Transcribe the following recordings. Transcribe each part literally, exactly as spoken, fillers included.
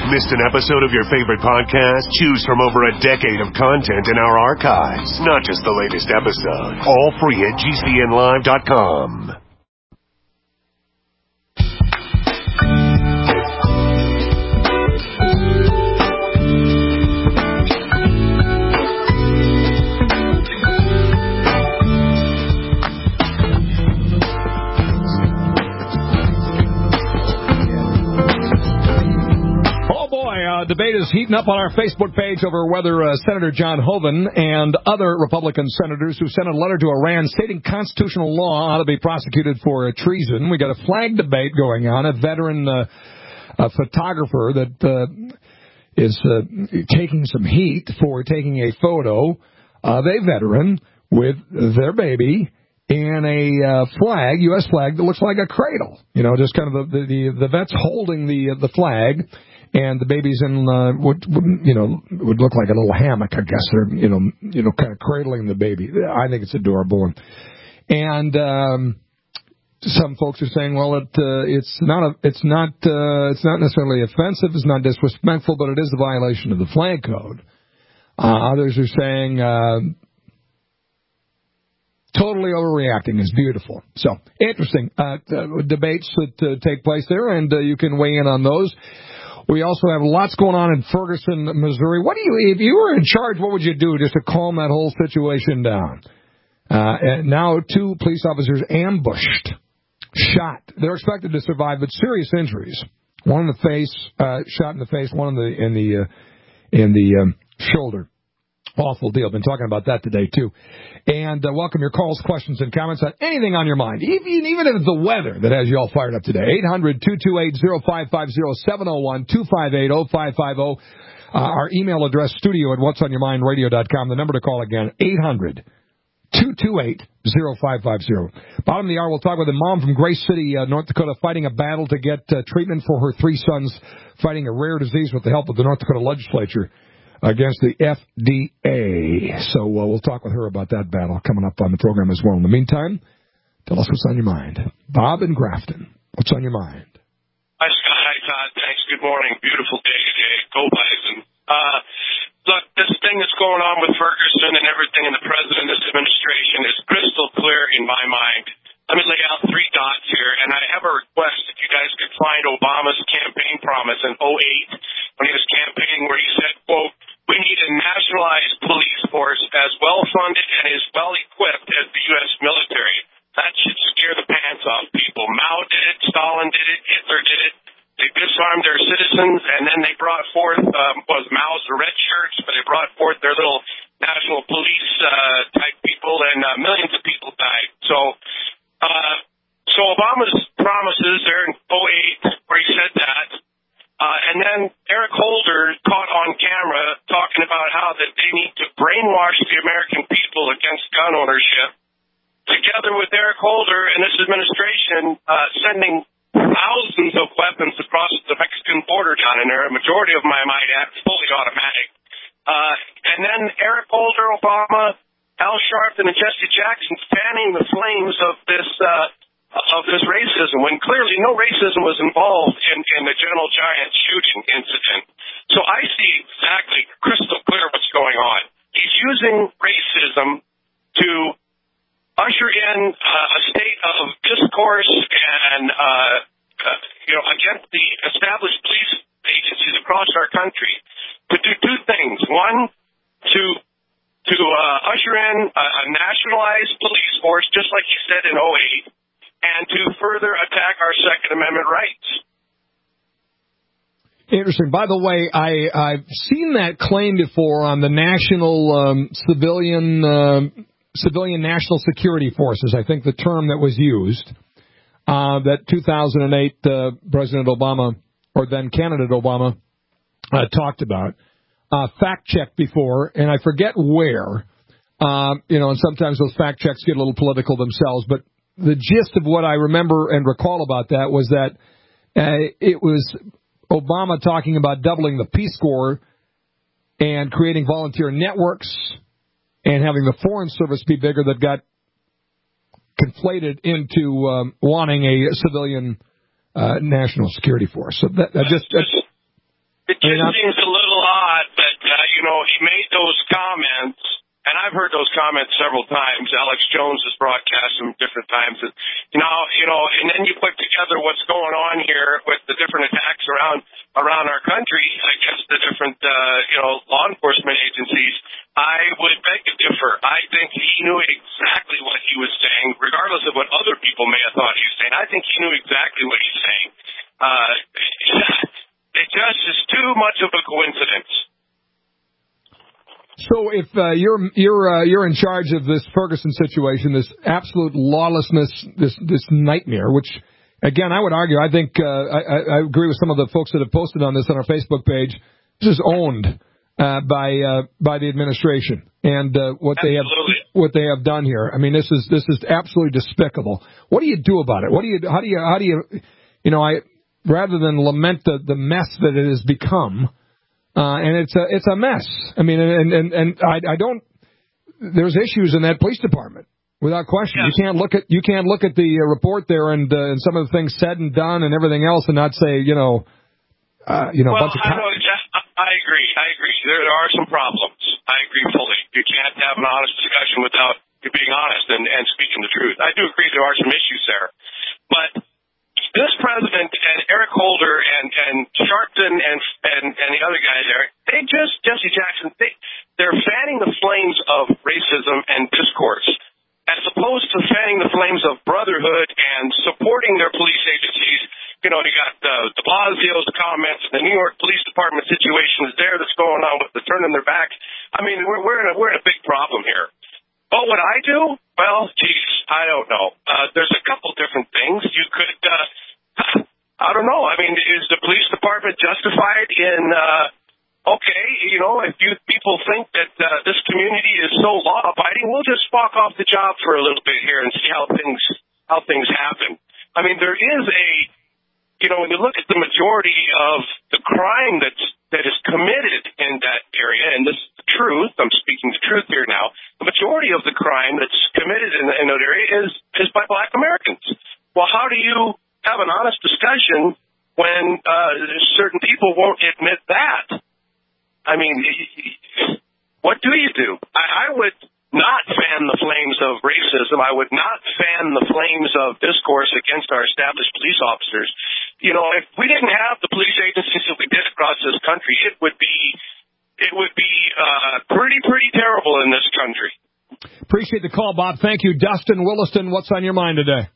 Missed an episode of your favorite podcast? Choose from over a decade of content in our archives, not just the latest episode. All free at G C N live dot com. Uh, debate is heating up on our Facebook page over whether uh, Senator John Hoeven and other Republican senators who sent a letter to Iran stating constitutional law ought to be prosecuted for uh, treason. We got a flag debate going on. A veteran uh, a photographer that uh, is uh, taking some heat for taking a photo of a veteran with their baby and a uh, flag, U S flag, that looks like a cradle. You know, just kind of the the, the vet's holding the the flag. And the baby's in, uh, would, would, you know, would look like a little hammock, I guess, or, you know, you know, kind of cradling the baby. I think it's adorable. And um, some folks are saying, well, it, uh, it's not, a, it's not, uh, it's not necessarily offensive, it's not disrespectful, but it is a violation of the flag code. Uh, others are saying, uh, totally overreacting is beautiful. So, interesting uh, debates that uh, take place there, and uh, you can weigh in on those. We also have lots going on in Ferguson, Missouri. What do you, if you were in charge, what would you do just to calm that whole situation down? Uh, and now two police officers ambushed, shot. They're expected to survive, but serious injuries. One in the face, uh, shot in the face. One in the in the uh, in the um, shoulder. Awful deal. Been talking about that today, too. And uh, welcome your calls, questions, and comments on anything on your mind, even, even if it's the weather that has you all fired up today. eight hundred, two two eight, oh five five oh, seven oh one, two five eight, oh five five oh. Uh, our email address, studio at whats on your mind radio dot com. The number to call again, eight hundred, two two eight, oh five five oh. Bottom of the hour, we'll talk with a mom from Grace City, uh, North Dakota, fighting a battle to get uh, treatment for her three sons fighting a rare disease with the help of the North Dakota legislature against the F D A. So uh, we'll talk with her about that battle coming up on the program as well. In the meantime, tell us what's on your mind. Bob in Grafton, what's on your mind? Hi, Scott. Hi, Todd. Thanks. Good morning. Beautiful day today. Go Bison. Uh, look, this thing that's going on with Ferguson and everything in the president and this administration is crystal clear in my mind. Let me lay out three dots here, and I have a request if you guys could find Obama's campaign promise in oh eight when he was campaigning where he said, quote, we need a nationalized police force as well-funded and as well-equipped as the U S military. That should scare the pants off people. Mao did it, Stalin did it, Hitler did it. They disarmed their citizens, and then they brought forth, um, was Mao's the red shirts, but they brought forth their little national police uh, type people, and uh, millions of people died. So, uh, so Obama's promises there in oh eight, where he said that, uh, and then Eric Holder caught on camera talking about how that they need to brainwash the American people against gun ownership, together with Eric Holder and this administration uh, sending thousands of weapons across the Mexican border down in there, a majority of them, I might add, fully automatic. Uh, and then Eric Holder, Obama, Al Sharpton, and Jesse Jackson fanning the flames of this uh, of this racism, when clearly no racism was involved in, in the General Giant shooting incident. So I see exactly crystal clear what's going on. He's using racism to usher in uh, a state of discourse and, uh, uh, you know, against the established police agencies across our country to do two things. One, to to uh, usher in a, a nationalized police force, just like he said in oh eight, and to further attack our Second Amendment rights. Interesting. By the way, I, I've seen that claim before on the national um, civilian uh, civilian national security forces. I think the term that was used, uh, that two thousand eight uh, President Obama, or then candidate Obama, uh, talked about. Uh, fact checked before, and I forget where. Uh, you know, and sometimes those fact checks get a little political themselves, but the gist of what I remember and recall about that was that uh, it was Obama talking about doubling the Peace Corps and creating volunteer networks and having the Foreign Service be bigger, that got conflated into um, wanting a civilian uh, national security force. So that, that just... That's, It just I mean, seems a little odd that, uh, you know, he made those comments, and I've heard those comments several times. Alex Jones has broadcast them different times. And, you know, you know, and then you put together what's going on here with the different attacks around around our country against the different, uh, you know, law enforcement agencies. I would beg to differ. I think he knew exactly what he was saying, regardless of what other people may have thought he was saying. I think he knew exactly what he's saying. Uh, it just is too much of a coincidence. So if uh, you're you're uh, you're in charge of this Ferguson situation, this absolute lawlessness, this this nightmare, which again I would argue, I think uh, I, I agree with some of the folks that have posted on this on our Facebook page. This is owned uh, by uh, by the administration and uh, what Absolutely. they have what they have done here. I mean, this is this is absolutely despicable. What do you do about it? What do you how do you how do you you know I rather than lament the the mess that it has become. Uh, and it's a it's a mess. I mean, and and and I, I don't. There's issues in that police department without question. Yeah. You can't look at you can't look at the uh, report there and uh, and some of the things said and done and everything else and not say you know, uh, you know. Well, a bunch of I, know, I agree. I agree. There are some problems. I agree fully. You can't have an honest discussion without you being honest and, and speaking the truth. I do agree there are some issues there, but. This president and Eric Holder and, and Sharpton and, and and the other guy there, they just, Jesse Jackson, they, they're fanning the flames of racism and discourse as opposed to fanning the flames of brotherhood and supporting their police agencies. You know, you got uh, de Blasio's comments, the New York Police Department situation is there that's going on with the turning their back. I mean, we're, we're, in a, we're in a big problem here. What would I do? Well, geez, I don't know. Uh, there's a couple different things. You could, uh, I don't know. I mean, is the police department justified in, uh, okay, you know, if you people think that uh, this community is so law-abiding, we'll just walk off the job for a little bit here and see how things how things happen. I mean, there is a, you know, when you look at the majority of the crime that's that is committed in that area, and this is the truth, I'm speaking the truth here now, the majority of the crime that's committed in, in that area is, is by black Americans. Well, how do you have an honest discussion when uh, certain people won't admit that? I mean, what do you do? I, I would not fan the flames of racism. I would not fan the flames of discourse against our established police officers. You know, if we didn't have the police agencies that we did across this country, it would be it would be uh, pretty, pretty terrible in this country. Appreciate the call, Bob. Thank you. Dustin Williston, what's on your mind today?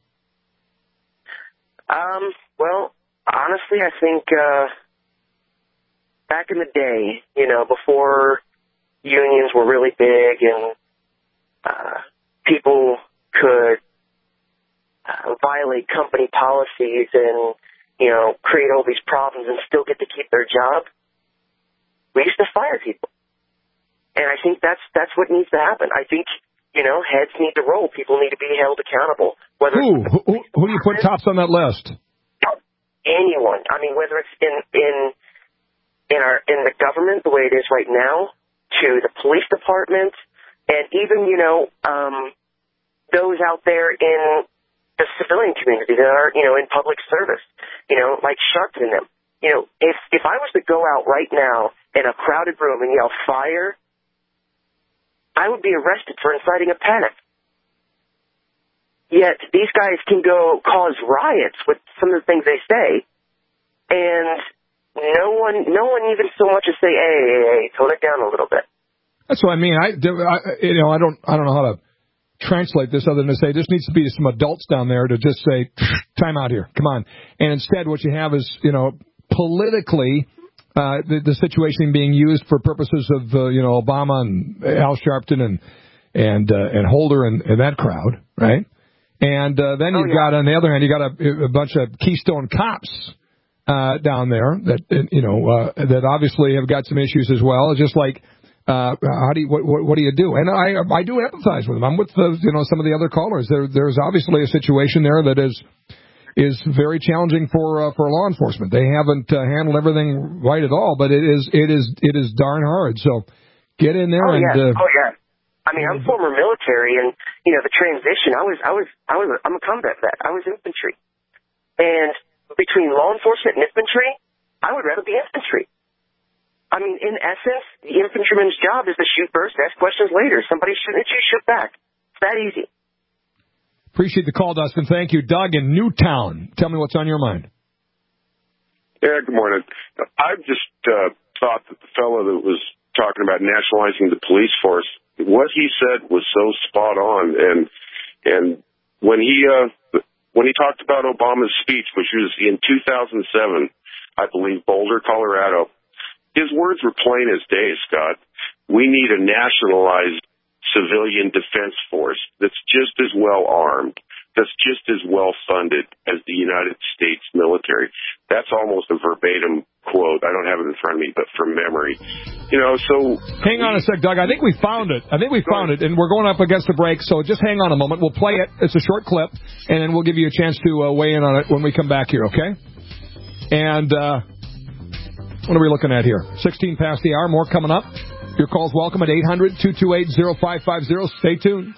Um, well, honestly, I think uh, back in the day, you know, before unions were really big and uh, people could uh, violate company policies and, you know, create all these problems and still get to keep their job, we used to fire people. And I think that's that's what needs to happen. I think, you know, heads need to roll. People need to be held accountable. Whether who? Who, who do you put tops on that list? Anyone. I mean, whether it's in in in our in the government the way it is right now, to the police department, and even, you know, um, those out there in the civilian community that are, you know, in public service, you know, like Sharpton and them. You know, if if I was to go out right now in a crowded room and yell fire, I would be arrested for inciting a panic. Yet these guys can go cause riots with some of the things they say, and no one, no one even so much as say, "Hey, hey, hey, tone it down a little bit." That's what I mean. I, I, you know, I don't, I don't know how to translate this other than to say there needs to be some adults down there to just say, "Time out here, come on." And instead, what you have is, you know, politically. Uh, the, the situation being used for purposes of, uh, you know, Obama and Al Sharpton and and uh, and Holder and, and that crowd, right? And uh, then you've oh, yeah. got, on the other hand, you got a, a bunch of Keystone cops uh, down there that, you know, uh, that obviously have got some issues as well. It's just like, uh, how do you, what, what, what do you do? And I I do empathize with them. I'm with the, you know, some of the other callers. There there's obviously a situation there that is. is very challenging for uh, for law enforcement. They haven't uh, handled everything right at all, but it is it is it is darn hard. So get in there oh, and yeah. uh, oh yeah. I mean, I'm former military, and you know the transition. I was I was I was I'm a combat vet. I was infantry, and between law enforcement and infantry, I would rather be infantry. in essence, the infantryman's job is to shoot first, ask questions later. Somebody shooting at you, shoot back. It's that easy. Appreciate the call, Dustin. Thank you. Doug in Newtown. Tell me what's on your mind. Yeah, good morning. I just uh, thought that the fellow that was talking about nationalizing the police force, what he said was so spot on. And and when he uh, when he talked about Obama's speech, which was in two thousand seven, I believe, Boulder, Colorado, his words were plain as day, Scott. We need a nationalized civilian defense force that's just as well armed, that's just as well funded as the United States military. That's almost a verbatim quote. I don't have it in front of me, but from memory. You know, so... Hang on a sec, Doug. I think we found it. I think we found it, and we're going up against the break, so just hang on a moment. We'll play it. It's a short clip, and then we'll give you a chance to uh, weigh in on it when we come back here, okay? And uh, what are we looking at here? sixteen past the hour. More coming up. Your call's welcome at eight hundred, two two eight, oh five five oh. Stay tuned.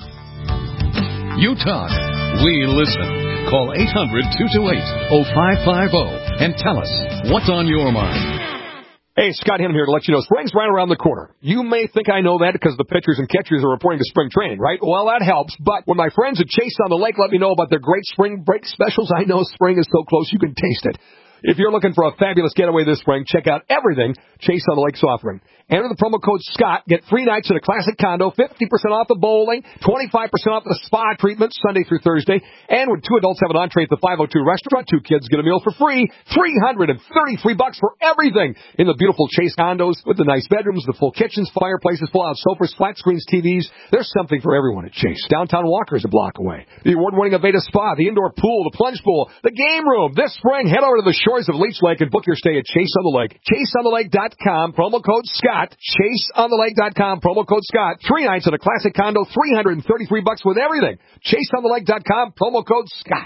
You talk. We listen. Call eight hundred, two two eight, oh five five oh and tell us what's on your mind. Hey, Scott Hannon here to let you know spring's right around the corner. You may think I know that because the pitchers and catchers are reporting to spring training, right? Well, that helps. But when my friends at Chase on the Lake let me know about their great spring break specials, I know spring is so close you can taste it. If you're looking for a fabulous getaway this spring, check out everything Chase on the Lake's offering. Enter the promo code SCOTT, get three nights at a classic condo, fifty percent off the bowling, twenty-five percent off the spa treatments Sunday through Thursday, and when two adults have an entree at the five oh two restaurant, two kids get a meal for free, three hundred thirty-three bucks for everything in the beautiful Chase condos with the nice bedrooms, the full kitchens, fireplaces, pull-out sofas, flat screens, T Vs. There's something for everyone at Chase. Downtown Walker is a block away. The award-winning Aveda Spa, the indoor pool, the plunge pool, the game room. This spring, head over to the shores of Leech Lake and book your stay at Chase on the Lake. Chase on the Lake dot com, promo code Scott. Chase on the Lake dot com, promo code Scott. Three nights at a classic condo, three hundred thirty-three bucks with everything. Chase on the Lake dot com, promo code Scott.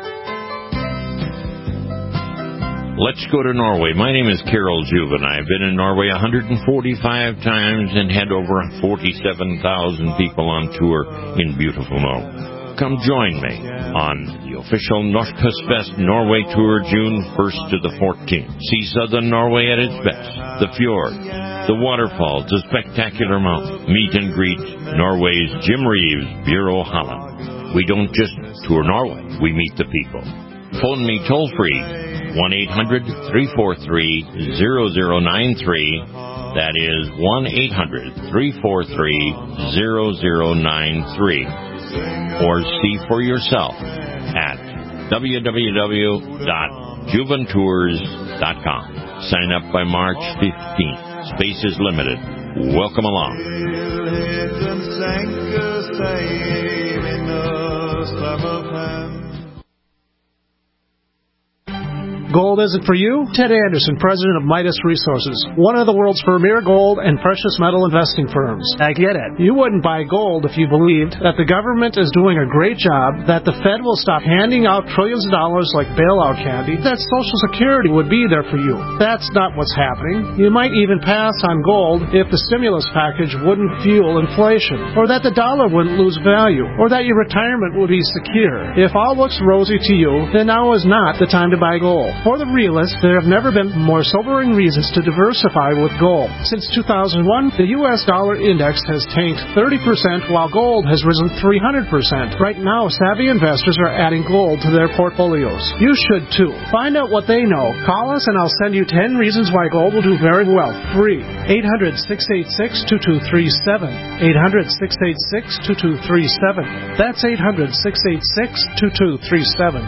Let's go to Norway. My name is Carol Juven. I've been in Norway one hundred forty-five times and had over forty-seven thousand people on tour in beautiful Norway. Come join me on the official Norskøstfest Norway Tour June first to the fourteenth. See southern Norway at its best. The fjord, the waterfalls, the spectacular mountains. Meet and greet Norway's Jim Reeves, Bureau Holland. We don't just tour Norway, we meet the people. Phone me toll free, one eight hundred, three four three, zero zero nine three. That is one eight hundred, three four three, zero zero nine three. Or see for yourself at w w w dot juventours dot com. Sign up by March fifteenth. Space is limited. Welcome along. Gold isn't for you? Ted Anderson, president of Midas Resources, one of the world's premier gold and precious metal investing firms. I get it. You wouldn't buy gold if you believed that the government is doing a great job, that the Fed will stop handing out trillions of dollars like bailout candy, that Social Security would be there for you. That's not what's happening. You might even pass on gold if the stimulus package wouldn't fuel inflation, or that the dollar wouldn't lose value, or that your retirement would be secure. If all looks rosy to you, then now is not the time to buy gold. For the realists, there have never been more sobering reasons to diversify with gold. Since two thousand one, the U S dollar index has tanked thirty percent while gold has risen three hundred percent. Right now, savvy investors are adding gold to their portfolios. You should too. Find out what they know. Call us and I'll send you ten reasons why gold will do very well. Free. eight hundred, six eight six, two two three seven. eight hundred, six eight six, two two three seven. That's eight hundred, six eight six, two two three seven.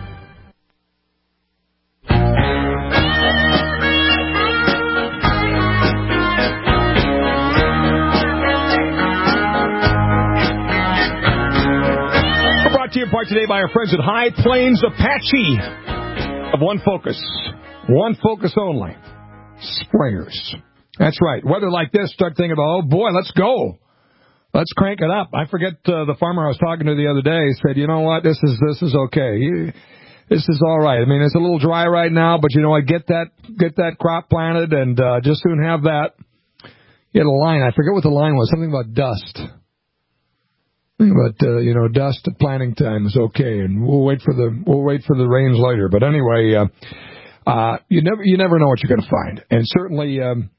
In part today by our friends at High Plains Apache of One Focus. One Focus only. Sprayers. That's right. Weather like this, start thinking about, oh boy, let's go. Let's crank it up. I forget uh, the farmer I was talking to the other day said, you know what, this is this is okay. You, this is all right. I mean, it's a little dry right now, but you know what, get that get that crop planted and uh, just soon have that. He had a line. I forget what the line was. Something about dust. But uh, you know, dust at planting time is okay, and we'll wait for the we'll wait for the rains later. But anyway, uh, uh, you never you never know what you're going to find, and certainly um,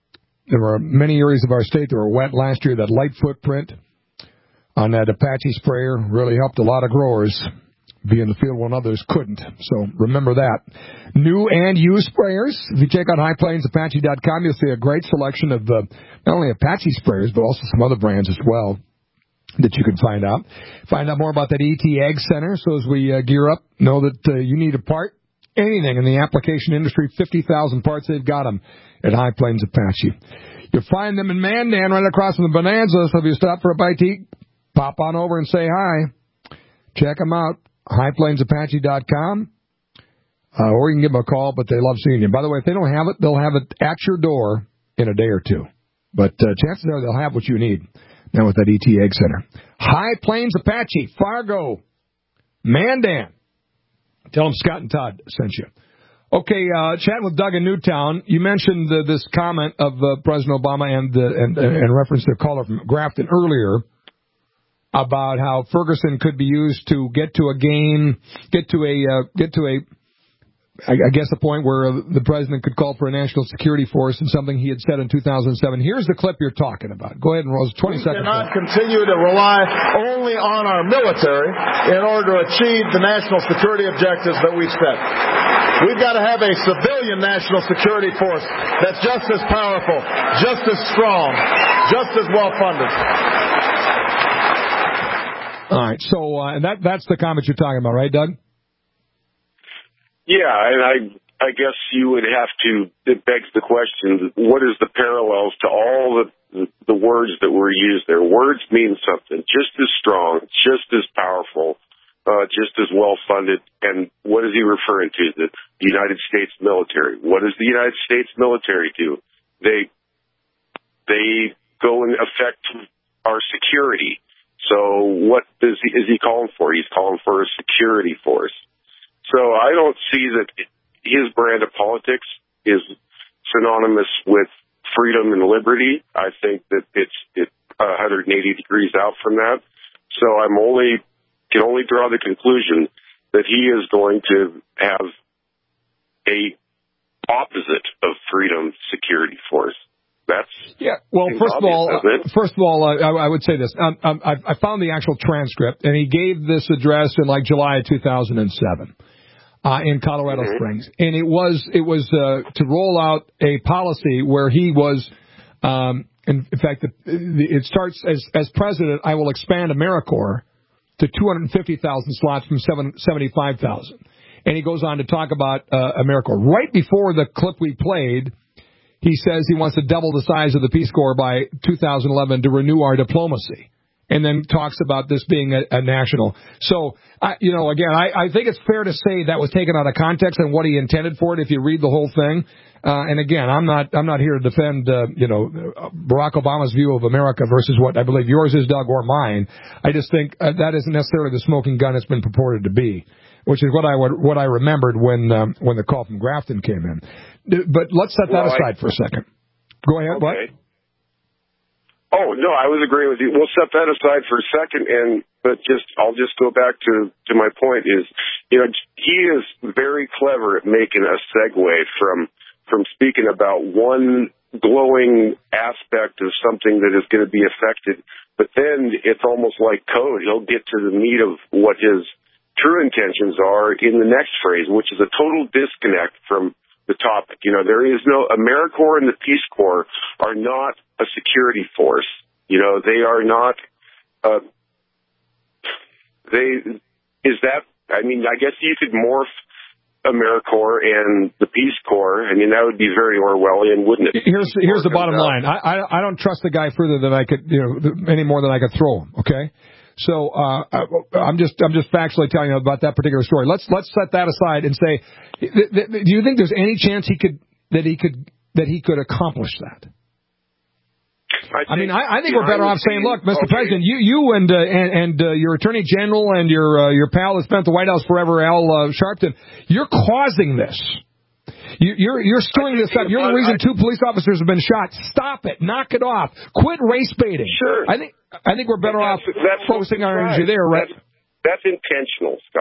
there were many areas of our state that were wet last year. That light footprint on that Apache sprayer really helped a lot of growers be in the field when others couldn't. So remember that. New and used sprayers. If you check out high plains apache dot com, you'll see a great selection of uh, not only Apache sprayers, but also some other brands as well that you can find out. Find out more about that E T Ag Center. So as we uh, gear up, know that uh, you need a part, anything in the application industry, fifty thousand parts, they've got them at High Plains Apache. You'll find them in Mandan right across from the Bonanza. So if you stop for a bite to eat, pop on over and say hi. Check them out, high plains apache dot com. Uh, or you can give them a call, but they love seeing you. By the way, if they don't have it, they'll have it at your door in a day or two. But uh, chances are they'll have what you need now with that E T Ag Center. High Plains Apache, Fargo, Mandan. Tell them Scott and Todd sent you. Okay, uh, chatting with Doug in Newtown, you mentioned uh, this comment of uh, President Obama and, uh, and, and reference to the caller from Grafton earlier about how Ferguson could be used to get to a game, get to a, uh, get to a, I guess the point where the president could call for a national security force and something he had said in two thousand seven. Here's the clip you're talking about. Go ahead and roll twenty seconds. We cannot continue to rely only on our military in order to achieve the national security objectives that we've set. We've got to have a civilian national security force that's just as powerful, just as strong, just as well funded. All right, so uh, and that that's the comment you're talking about, right, Doug? Yeah, and I I guess you would have to, it begs the question, what is the parallels to all the the words that were used there? Words mean something, just as strong, just as powerful, uh, just as well-funded, and what is he referring to? The United States military. What does the United States military do? They, they go and affect our security. So what is he, is he calling for? He's calling for a security force. So I don't see that his brand of politics is synonymous with freedom and liberty. I think that it's it one hundred eighty degrees out from that. So I'm only can only draw the conclusion that he is going to have a opposite of freedom security force. That's yeah. Well, first of all, uh, first of all, uh, I, I would say this. Um, um, I, I found the actual transcript, and he gave this address in like July of two thousand seven. Uh, in Colorado mm-hmm. Springs, and it was it was uh, to roll out a policy where he was, um, in, in fact, the, the, it starts as as president. I will expand AmeriCorps to two hundred fifty thousand slots from seventy-five thousand, and he goes on to talk about uh, AmeriCorps. Right before the clip we played, he says he wants to double the size of the Peace Corps by two thousand eleven to renew our diplomacy. And then talks about this being a, a national. So, I, you know, again, I, I think it's fair to say that was taken out of context and what he intended for it if you read the whole thing. Uh, and again, I'm not I'm not here to defend, uh, you know, Barack Obama's view of America versus what I believe yours is, Doug, or mine. I just think uh, that isn't necessarily the smoking gun it's been purported to be, which is what I what I remembered when um, when the call from Grafton came in. But let's set that well, aside I, for a second. Go ahead. Okay. What? Oh, no, I was agreeing with you. We'll set that aside for a second, and but just I'll just go back to, to my point is, you know, he is very clever at making a segue from from speaking about one glowing aspect of something that is going to be affected, but then it's almost like code. He'll get to the meat of what his true intentions are in the next phrase, which is a total disconnect from the topic. You know, there is no AmeriCorps and the Peace Corps are not a security force. You know, they are not. Uh, they is that. I mean, I guess you could morph AmeriCorps and the Peace Corps. I mean, that would be very Orwellian, wouldn't it? Here's here's the bottom line. I, I I don't trust the guy further than I could, you know, any more than I could throw him. Okay. So uh, I'm just I'm just factually telling you about that particular story. Let's let's set that aside and say, th- th- do you think there's any chance he could that he could that he could accomplish that? I, think, I mean, I, I think we're better off saying, look, Mister Okay. President, you you and uh, and, and uh, your Attorney General and your uh, your pal that's been at the White House forever, Al uh, Sharpton, you're causing this. You, you're you're stirring this up. You're the reason two police officers have been shot. Stop it. Knock it off. Quit race baiting. Sure. I think I think we're better off that's, that's focusing our energy there, right? That's, that's intentional, Scott.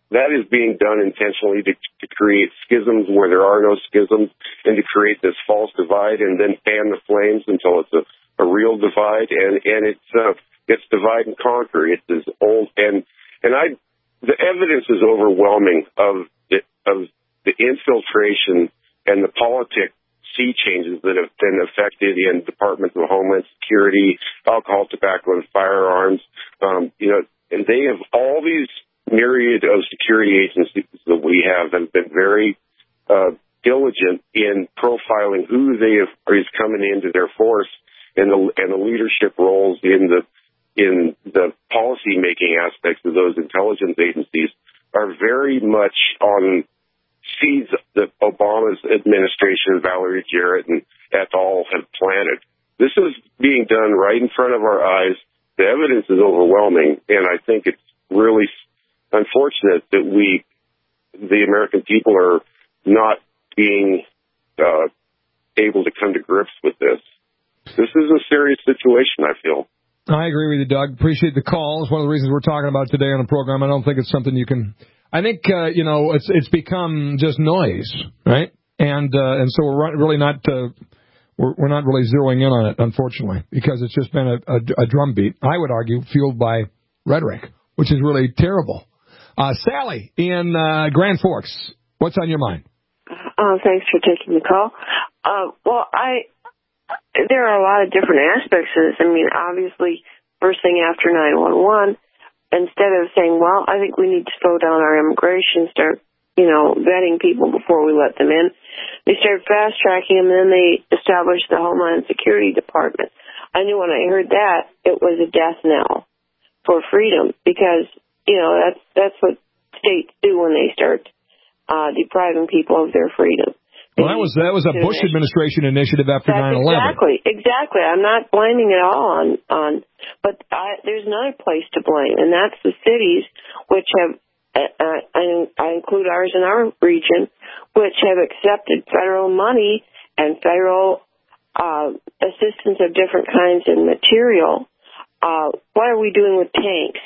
that is being done intentionally to, to create schisms where there are no schisms and to create this false divide and then fan the flames until it's a, a real divide. And, and it's, uh, it's divide and conquer. It's as old. And, and I, the evidence is overwhelming of the, of the infiltration and the politic sea changes that have been affected in Departments of Homeland Security, alcohol, tobacco, and firearms. Um, you know, and they have all these myriad of security agencies that we have have been very uh, diligent in profiling who they have, is coming into their force and the, and the leadership roles in the in the policy making aspects of those intelligence agencies are very much on seeds that Obama's administration, Valerie Jarrett and et al. Have planted. This is being done right in front of our eyes. The evidence is overwhelming, and I think it's really unfortunate that we, the American people, are not being uh, able to come to grips with this. This is a serious situation, I feel. I agree with you, Doug. Appreciate the call. It's one of the reasons we're talking about today on the program. I don't think it's something you can... I think, uh, you know, it's it's become just noise, right? And uh, and so we're really not uh, we're, we're not really zeroing in on it, unfortunately, because it's just been a, a, a drumbeat, I would argue, fueled by rhetoric, which is really terrible. Uh, Sally in uh, Grand Forks, what's on your mind? Uh, thanks for taking the call. Uh, well, I there are a lot of different aspects of this. I mean, obviously, first thing after nine one one, instead of saying, well, I think we need to slow down our immigration, start, you know, vetting people before we let them in, they started fast-tracking them, and then they established the Homeland Security Department. I knew when I heard that, it was a death knell for freedom, because, you know, that's that's what states do when they start uh, depriving people of their freedom. Well, that was that was a Bush administration initiative after nine eleven. Exactly, exactly. I'm not blaming it all on, on but I, there's another place to blame, and that's the cities, which have, uh, I, I include ours in our region, which have accepted federal money and federal uh, assistance of different kinds of material. Uh, what are we doing with tanks?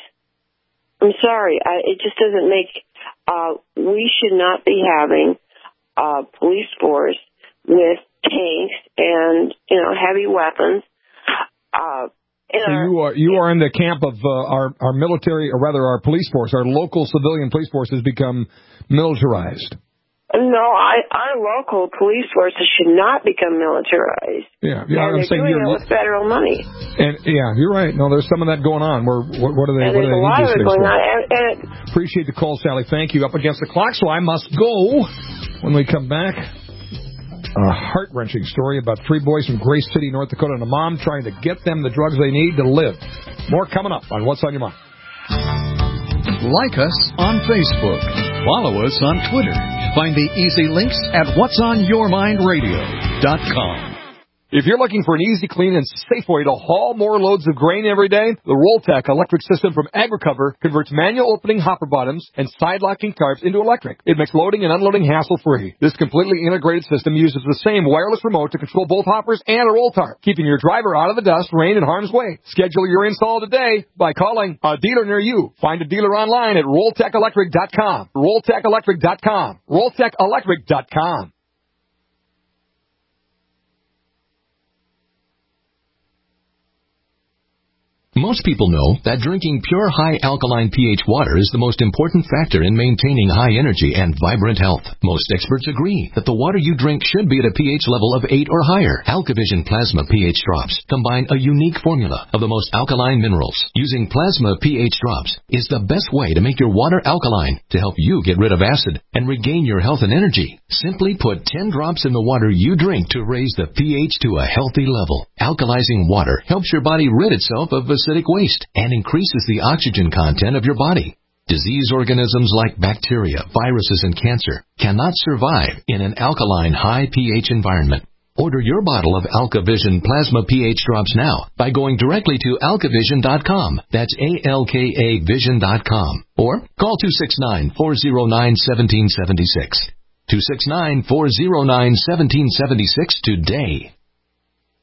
I'm sorry, I, it just doesn't make, uh, we should not be having Uh, police force with tanks and, you know, heavy weapons. Uh, so our, you are you are in the camp of uh, our our military, or rather our police force, our local civilian police force has become militarized. No, I, our local police forces should not become militarized. Yeah, yeah. And I'm they're saying doing you're, it with federal money. And yeah, you're right. No, there's some of that going on. Where what, what are they? And what there's are they a lot of it going for? on. And, and it, Appreciate the call, Sally. Thank you. Up against the clock, so I must go. When we come back, a heart-wrenching story about three boys from Grace City, North Dakota, and a mom trying to get them the drugs they need to live. More coming up on What's on Your Mind. Like us on Facebook. Follow us on Twitter. Find the easy links at whats on your mind radio dot com. If you're looking for an easy, clean, and safe way to haul more loads of grain every day, the Rolltech electric system from AgriCover converts manual opening hopper bottoms and side-locking tarps into electric. It makes loading and unloading hassle-free. This completely integrated system uses the same wireless remote to control both hoppers and a roll tarp, keeping your driver out of the dust, rain, and harm's way. Schedule your install today by calling a dealer near you. Find a dealer online at rolltech electric dot com. rolltech electric dot com. rolltech electric dot com. Most people know that drinking pure high alkaline pH water is the most important factor in maintaining high energy and vibrant health. Most experts agree that the water you drink should be at a pH level of eight or higher. AlkaVision Plasma pH drops combine a unique formula of the most alkaline minerals. Using Plasma pH drops is the best way to make your water alkaline to help you get rid of acid and regain your health and energy. Simply put ten drops in the water you drink to raise the pH to a healthy level. Alkalizing water helps your body rid itself of acidic waste and increases the oxygen content of your body. Disease organisms like bacteria, viruses, and cancer cannot survive in an alkaline high pH environment. Order your bottle of AlkaVision Plasma pH drops now by going directly to alka vision dot com. That's A L K A vision dot com. Or call two six nine, four zero nine, one seven seven six. two six nine, four zero nine, one seven seven six today.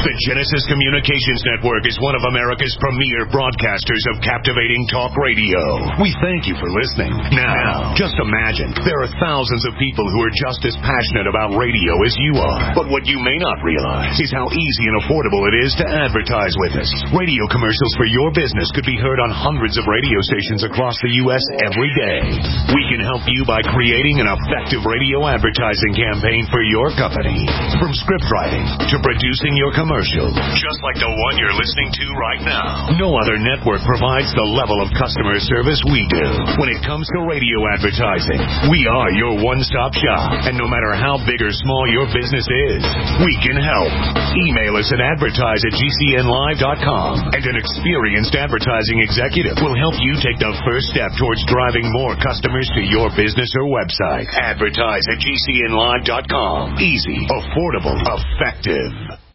The Genesis Communications Network is one of America's premier broadcasters of captivating talk radio. We thank you for listening. Now, just imagine, there are thousands of people who are just as passionate about radio as you are. But what you may not realize is how easy and affordable it is to advertise with us. Radio commercials for your business could be heard on hundreds of radio stations across the U S every day. We can help you by creating an effective radio advertising campaign for your company. From script writing to producing your commercial, just like the one you're listening to right now. No other network provides the level of customer service we do. When it comes to radio advertising, we are your one-stop shop. And no matter how big or small your business is, we can help. Email us at advertise at G C N live dot com, and an experienced advertising executive will help you take the first step towards driving more customers to your business or website. Advertise at G C N live dot com. Easy, affordable, effective.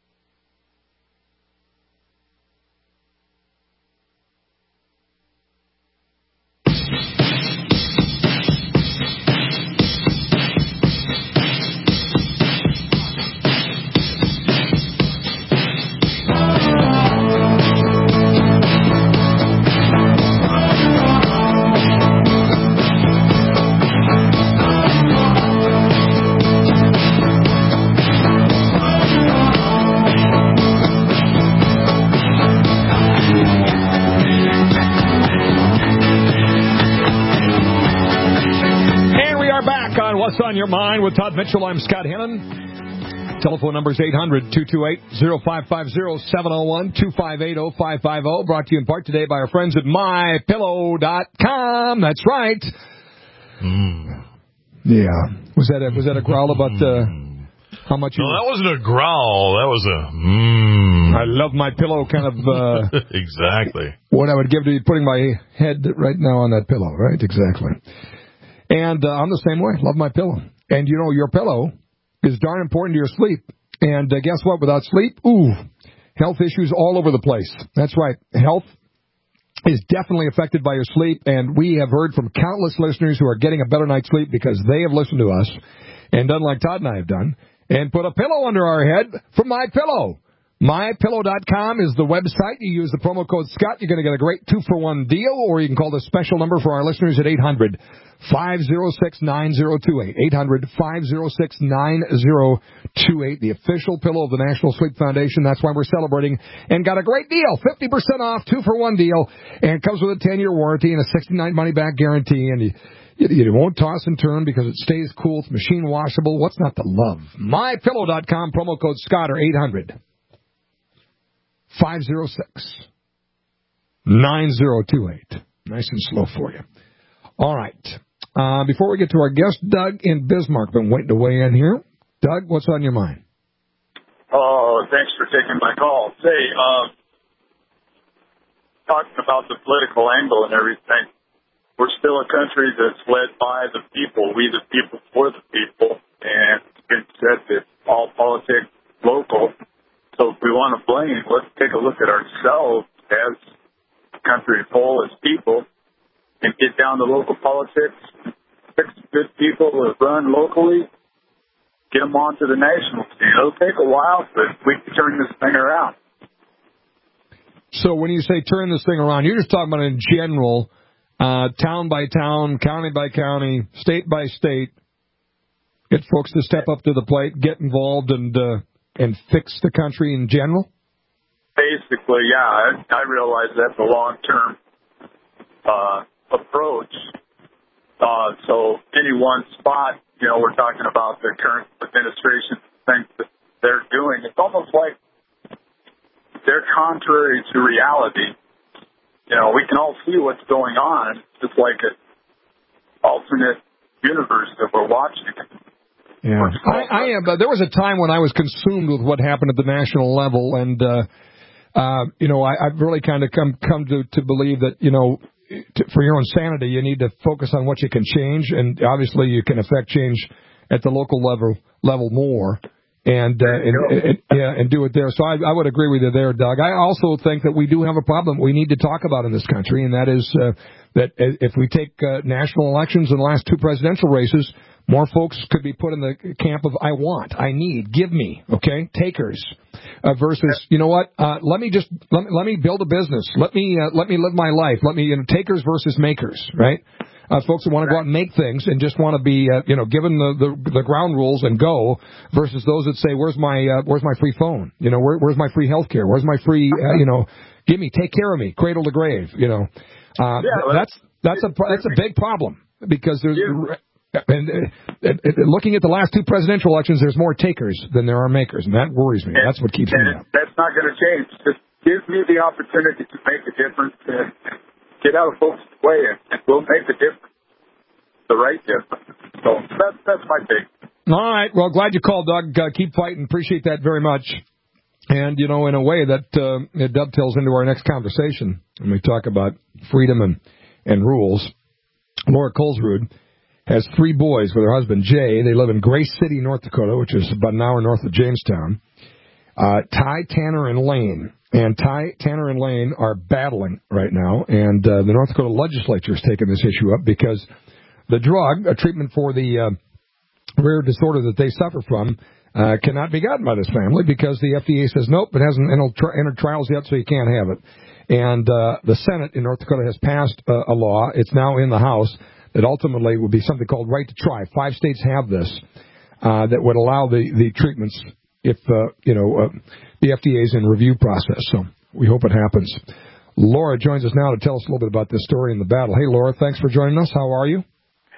What's on Your Mind with Todd Mitchell. I'm Scott Hennon. Telephone number is eight hundred, two two eight, oh five five oh, seven oh one, two five eight, oh five five oh. Brought to you in part today by our friends at my pillow dot com. That's right. Mm. Yeah. Was that a, was that a growl about uh, how much you... No, that wasn't a growl. That was a mmm. I love my pillow kind of... Uh, exactly. What I would give to be putting my head right now on that pillow, right? Exactly. And uh, I'm the same way. Love my pillow. And, you know, your pillow is darn important to your sleep. And uh, guess what? Without sleep, ooh, health issues all over the place. That's right. Health is definitely affected by your sleep. And we have heard from countless listeners who are getting a better night's sleep because they have listened to us and done like Todd and I have done and put a pillow under our head from My Pillow. my pillow dot com is the website. You use the promo code Scott. You're going to get a great two-for-one deal, or you can call the special number for our listeners at eight hundred, five oh six, nine oh two eight. eight hundred, five oh six, nine oh two eight, the official pillow of the National Sleep Foundation. That's why we're celebrating and got a great deal, fifty percent off, two-for-one deal, and it comes with a ten-year warranty and a sixty-nine money-back guarantee, and you, you, you won't toss and turn because it stays cool. It's machine washable. What's not to love? my pillow dot com, promo code Scott, or eight hundred, five oh six, nine oh two eight. Nice and slow for you. All right. Uh, before we get to our guest, Doug in Bismarck, been waiting to weigh in here. Doug, what's on your mind? Oh, thanks for taking my call. Say, um, talking about the political angle and everything, we're still a country that's led by the people, we the people for the people, and it's been said that all politics is local. So if we want to blame, let's take a look at ourselves as a country whole, as people, and get down to local politics, fix good people that run locally, get them onto the national scene. It'll take a while, but we can turn this thing around. So when you say turn this thing around, you're just talking about in general, uh, town by town, county by county, state by state, get folks to step up to the plate, get involved, and uh, and fix the country in general? Basically, yeah. I, I realize that's a long-term uh, approach. Uh, so any one spot, you know, we're talking about the current administration, things that they're doing. It's almost like they're contrary to reality. You know, we can all see what's going on. It's just like an alternate universe that we're watching. Yeah, I, I am. Uh, there was a time when I was consumed with what happened at the national level, and uh, uh, you know, I, I've really kind of come come to, to believe that, you know, to, for your own sanity, you need to focus on what you can change, and obviously you can affect change at the local level level more, and uh, and, and, and yeah, and do it there. So I, I would agree with you there, Doug. I also think that we do have a problem we need to talk about in this country, and that is uh, that if we take uh, national elections in the last two presidential races, more folks could be put in the camp of I want, I need, give me, okay, takers. uh, versus, you know what, uh, let me just, let me, let me build a business. Let me, uh, let me live my life. Let me, you know, takers versus makers, right? Uh, folks that want to go out and make things and just want to be, uh, you know, given the, the, the ground rules and go versus those that say, where's my, uh, where's my free phone? You know, where, where's my free health care? Where's my free, uh, you know, give me, take care of me, cradle to grave, you know. Uh, yeah, that's, that's a, that's a big problem because there's, and, and, and looking at the last two presidential elections, there's more takers than there are makers, and that worries me. And, that's what keeps and me up. That's not going to change. Just give me the opportunity to make a difference and get out of folks' way, and, and we'll make a difference, the right difference. So that's that's my take. All right. Well, glad you called, Doug. Uh, keep fighting. Appreciate that very much. And, you know, in a way that uh, it dovetails into our next conversation when we talk about freedom and, and rules. Laura Colesrud has three boys with her husband, Jay. They live in Grace City, North Dakota, which is about an hour north of Jamestown. Uh, Ty, Tanner, and Lane. And Ty, Tanner, and Lane are battling right now. And uh, the North Dakota legislature has taken this issue up because the drug, a treatment for the uh, rare disorder that they suffer from, uh, cannot be gotten by this family because the F D A says, nope, it hasn't entered trials yet, so you can't have it. And uh, the Senate in North Dakota has passed uh, a law. It's now in the House. That ultimately would be something called right to try. Five states have this uh, that would allow the, the treatments if, uh, you know, uh, the F D A is in review process. So we hope it happens. Laura joins us now to tell us a little bit about this story in the battle. Hey, Laura, thanks for joining us. How are you?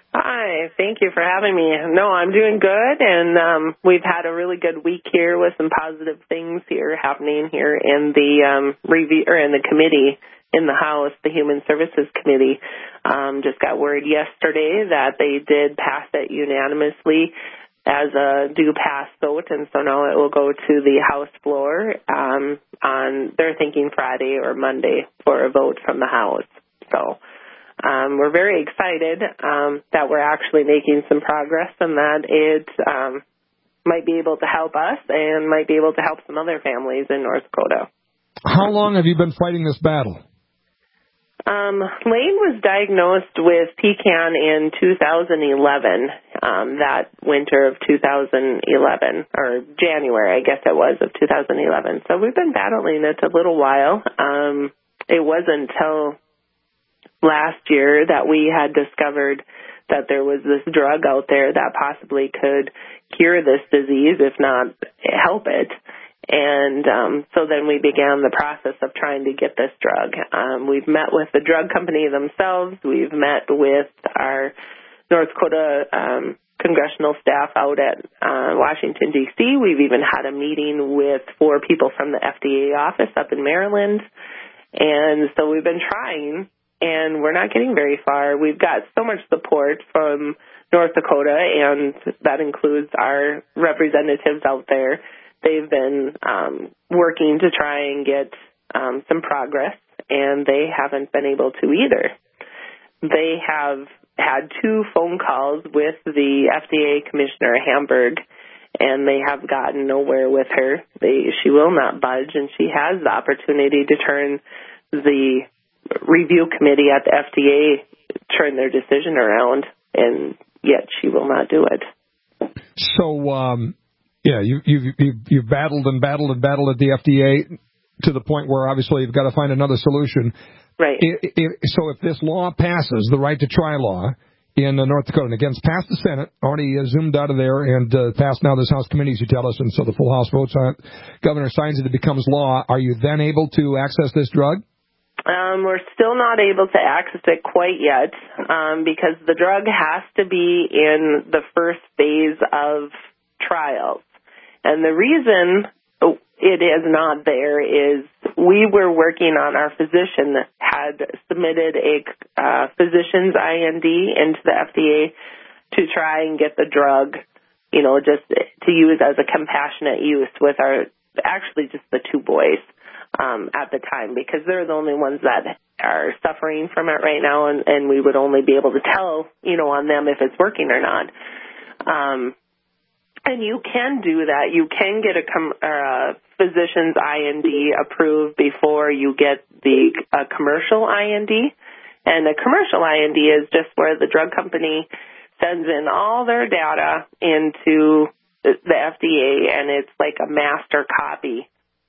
Hi, thank you for having me. No, I'm doing good, and um, we've had a really good week here with some positive things here happening here in the um, review or in the committee. In the House, the Human Services Committee um, just got word yesterday that they did pass it unanimously as a due pass vote, and so now it will go to the House floor um, on, they're thinking Friday or Monday for a vote from the House. So um, we're very excited um, that we're actually making some progress and that it um, might be able to help us and might be able to help some other families in North Dakota. How long have you been fighting this battle? Um, Lane was diagnosed with P CAN in two thousand eleven, um, that winter of two thousand eleven, or January, I guess it was, of two thousand eleven. So we've been battling it a little while. Um, it wasn't until last year that we had discovered that there was this drug out there that possibly could cure this disease, if not help it. And um, so then we began the process of trying to get this drug. Um, we've met with the drug company themselves. We've met with our North Dakota um, congressional staff out at uh, Washington, D C We've even had a meeting with four people from the F D A office up in Maryland. And so we've been trying, and we're not getting very far. We've got so much support from North Dakota, and that includes our representatives out there. They've been um, working to try and get um, some progress, and they haven't been able to either. They have had two phone calls with the F D A Commissioner Hamburg, and they have gotten nowhere with her. They, she will not budge, and she has the opportunity to turn the review committee at the F D A, turn their decision around, and yet she will not do it. So, um Yeah, you, you've, you've, you've battled and battled and battled at the F D A to the point where obviously you've got to find another solution. Right. It, it, so if this law passes, the right to try law in uh, North Dakota, and again, it's passed the Senate, already uh, zoomed out of there and uh, passed now this House committee, as you tell us, and so the full House votes on it. Governor signs it, it becomes law. Are you then able to access this drug? Um, we're still not able to access it quite yet um, because the drug has to be in the first phase of trials. And the reason it is not there is we were working on, our physician had submitted a uh, physician's I N D into the F D A to try and get the drug, you know, just to use as a compassionate use with our, actually just the two boys um, at the time, because they're the only ones that are suffering from it right now, and, and we would only be able to tell, you know, on them if it's working or not. Um, And you can do that. You can get a com- uh, physician's I N D approved before you get the uh, commercial I N D. And a commercial I N D is just where the drug company sends in all their data into the F D A, and it's like a master copy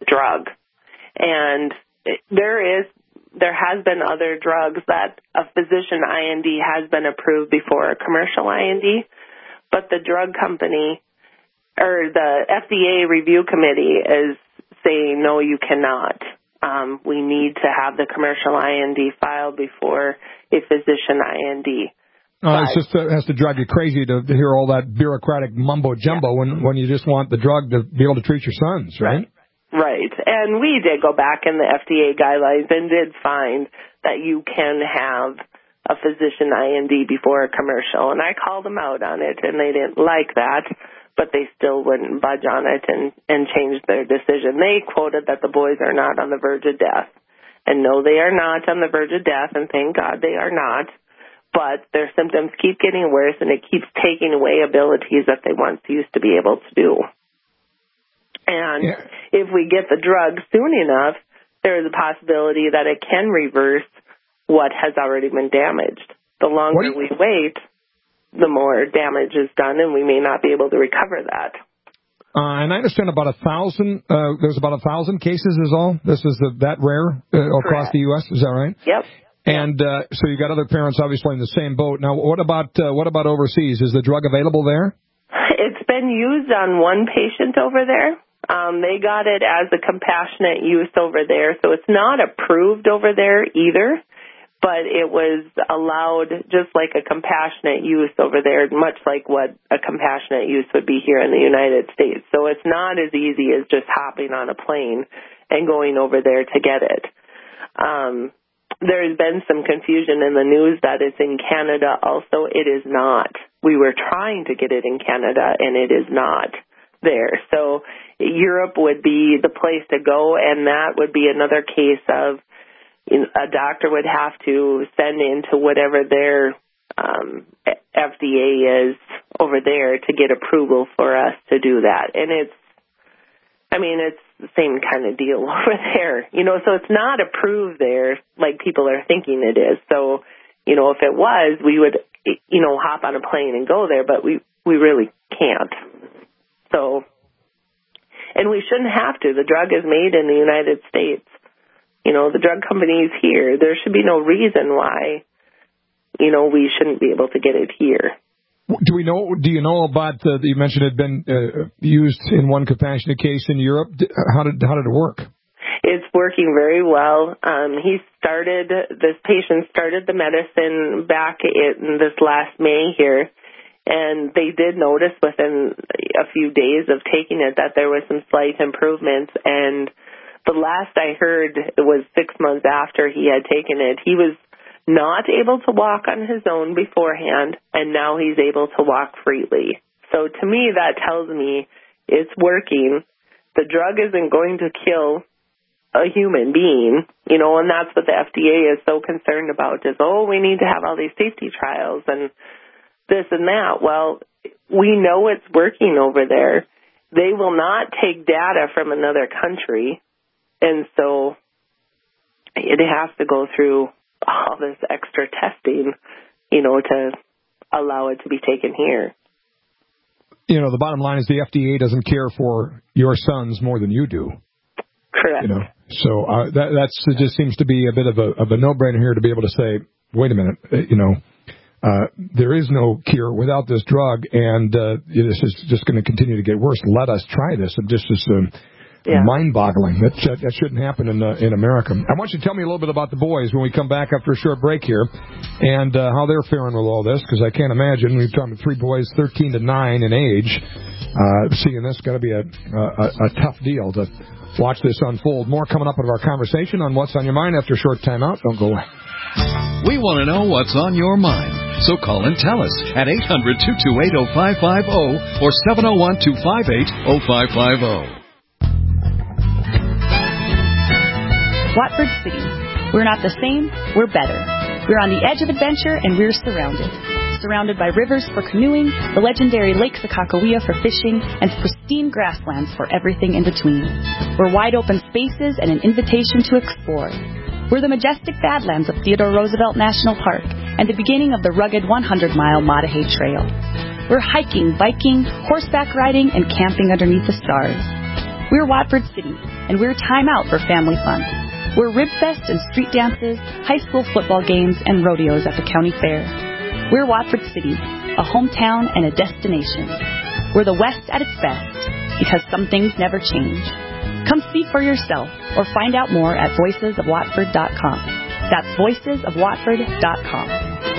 drug. And there is, there has been other drugs that a physician I N D has been approved before a commercial I N D, but the drug company or the F D A review committee is saying, no, you cannot. Um, we need to have the commercial I N D filed before a physician I N D. Oh, it's just uh, it has to drive you crazy to, to hear all that bureaucratic mumbo jumbo yeah. when when you just want the drug to be able to treat your sons, right? Right. And we did go back in the F D A guidelines and did find that you can have a physician I N D before a commercial. And I called them out on it, and they didn't like that, but they still wouldn't budge on it and, and change their decision. They quoted that the boys are not on the verge of death. And no, they are not on the verge of death, and thank God they are not. But their symptoms keep getting worse, and it keeps taking away abilities that they once used to be able to do. And yeah. if we get the drug soon enough, there is a possibility that it can reverse what has already been damaged. The longer you- we wait, the more damage is done, and we may not be able to recover that. Uh, and I understand about a thousand, uh, there's about a thousand cases is all? This is the, that rare uh, across the U S, is that right? Yep. And uh, so you got other parents obviously in the same boat. Now, what about uh, what about overseas? Is the drug available there? It's been used on one patient over there. Um, they got it as a compassionate use over there, so it's not approved over there either, but it was allowed just like a compassionate use over there, much like what a compassionate use would be here in the United States. So it's not as easy as just hopping on a plane and going over there to get it. Um There's been some confusion in the news that it's in Canada also. It is not. We were trying to get it in Canada, and it is not there. So Europe would be the place to go, and that would be another case of a doctor would have to send into whatever their um, F D A is over there to get approval for us to do that. And it's, I mean, it's the same kind of deal over there, you know, so it's not approved there like people are thinking it is. So, you know, if it was, we would, you know, hop on a plane and go there, but we, we really can't. So, and we shouldn't have to. The drug is made in the United States. You know, the drug company's here. There should be no reason why, you know, we shouldn't be able to get it here. Do we know? Do you know about? Uh, you mentioned it had been uh, used in one compassionate case in Europe. How did how did it work? It's working very well. Um, he started this patient started the medicine back in this last May here, and they did notice within a few days of taking it that there was some slight improvements. And the last I heard, it was six months after he had taken it, he was not able to walk on his own beforehand, and now he's able to walk freely. So to me, that tells me it's working. The drug isn't going to kill a human being, you know, and that's what the F D A is so concerned about is, oh, we need to have all these safety trials and this and that. Well, we know it's working over there. They will not take data from another country, and so it has to go through all this extra testing, you know, to allow it to be taken here. You know, the bottom line is the F D A doesn't care for your sons more than you do. Correct. You know, so uh, that that's it just seems to be a bit of a of a no-brainer here to be able to say, wait a minute, you know, uh, there is no cure without this drug, and uh, this is just going to continue to get worse. Let us try this. And just is um, yeah. mind-boggling. That that shouldn't happen in uh, in America. I want you to tell me a little bit about the boys when we come back after a short break here, and uh, how they're faring with all this, because I can't imagine we've talked to three boys, thirteen to nine in age. Uh, seeing this got to be a, a a tough deal to watch this unfold. More coming up out of our conversation on What's on Your Mind after a short time out. Don't go away. We want to know what's on your mind, so call and tell us at eight hundred, two two eight, oh five five oh or seven oh one, two five eight, oh five five oh. Watford City. We're not the same, we're better. We're on the edge of adventure, and we're surrounded. Surrounded by rivers for canoeing, the legendary Lake Sakakawea for fishing, and pristine grasslands for everything in between. We're wide open spaces and an invitation to explore. We're the majestic Badlands of Theodore Roosevelt National Park and the beginning of the rugged one hundred mile Maatahay Trail. We're hiking, biking, horseback riding, and camping underneath the stars. We're Watford City, and we're time out for family fun. We're Ribfest and street dances, high school football games, and rodeos at the county fair. We're Watford City, a hometown and a destination. We're the West at its best, because some things never change. Come see for yourself, or find out more at voices of watford dot com. That's voices of watford dot com.